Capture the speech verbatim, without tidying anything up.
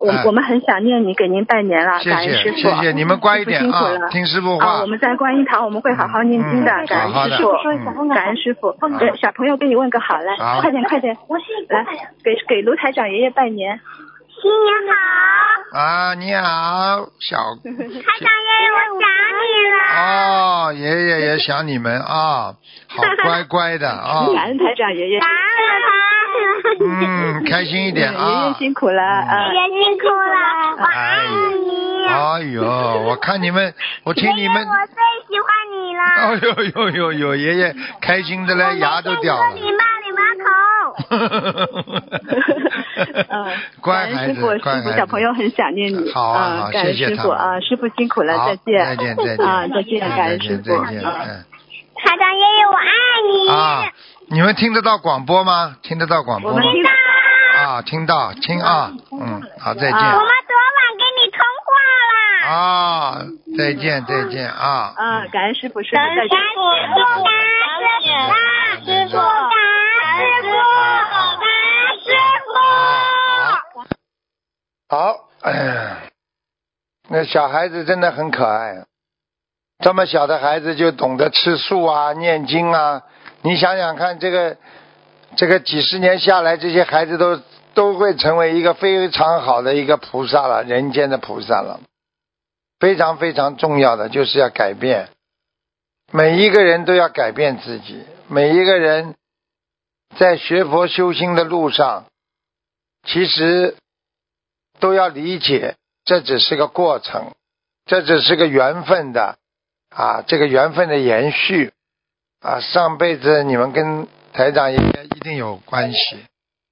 我我们很想念你，给您拜年了， 谢感恩师傅， 谢谢谢，你们乖一点啊，听师傅话。 啊，我们在观音堂我们会好好念经的， 嗯、 感恩师傅，嗯、感恩师傅。呃，小朋友给你问个好，来， 好快点快点，来给给卢台长爷爷拜年。 新年好！ 啊，你好，小台长爷爷，我想你了。 哦，爷爷也想你们啊，好乖乖的啊。 感恩台长爷爷。 感恩他。嗯，开心一点啊。 爷爷辛苦了，啊、 爷爷辛苦了，我爱你。 哎呦，我看你们，我听你们。 爷爷，我最喜欢你了。 哎呦呦呦呦，爷爷开心的嘞，牙都掉了。 你骂你妈头。 嗯， 乖孩子，乖孩子， 小朋友很想念你。 好啊，好， 谢谢师傅啊，师傅辛苦了，再见， 再见，再见， 啊，再见，感恩师傅， 再见，嗯。 台长爷爷，我爱你。 啊，你们听得到广播吗？听得到广播吗？ 听到。 啊，听到，听啊，嗯，好，再见。我们昨晚跟你通话了。 啊，再见，再见啊。 啊，感恩师傅，师傅再见。 感恩师傅，感恩师傅，师傅，感恩师傅，感恩师傅。 好，哎呀，那小孩子真的很可爱，这么小的孩子就懂得吃素啊、念经啊。你想想看，这个这个几十年下来，这些孩子都都会成为一个非常好的一个菩萨了，人间的菩萨了。非常非常重要的就是要改变，每一个人都要改变自己，每一个人在学佛修心的路上，其实都要理解，这只是个过程，这只是个缘分的啊，这个缘分的延续啊，上辈子你们跟台长爷爷一定有关系。